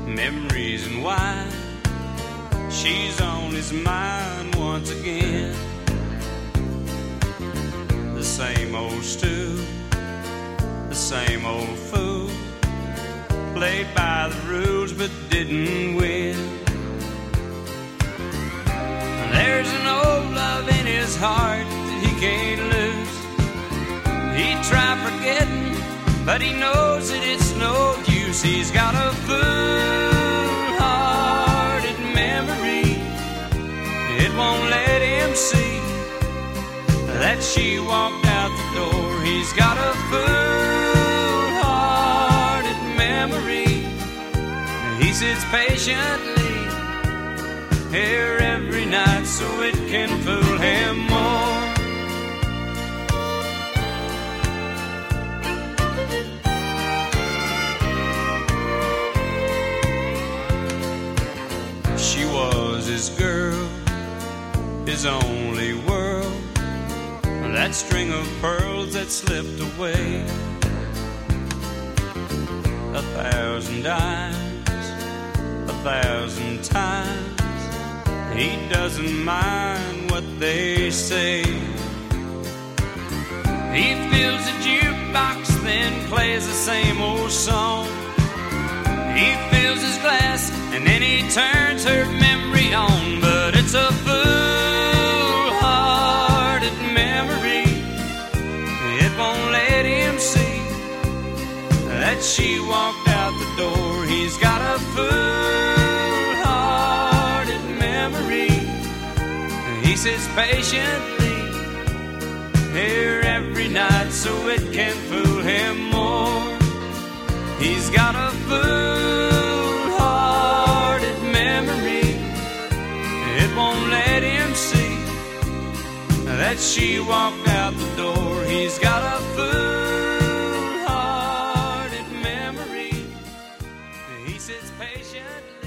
memories and wine. She's on his mind once again. The same old stew, the same old fool, played by the rules but didn't win. There's an old love in his heart that he can't lose. He tried forgetting, but he knows that it's no use. He's got a fool-hearted memory. It won't let him see that she walked out the door. He's got a fool-hearted memory. He sits patiently here every night so it can fool him more. She was his girl, his only world, that string of pearls that slipped away. 1,000 dimes, 1,000 times, he doesn't mind what they say. He fills a jukebox, then plays the same old song. He fills his glass, and then he turns her memory on. But it's a fool-hearted memory. It won't let him see that she walked out the door. He's got a fool-hearted memory. He sits patiently here every night so it can fool him more. He's got a fool-hearted memory. It won't let him see that she walked out the door. He's got a fool-hearted memory. He sits patiently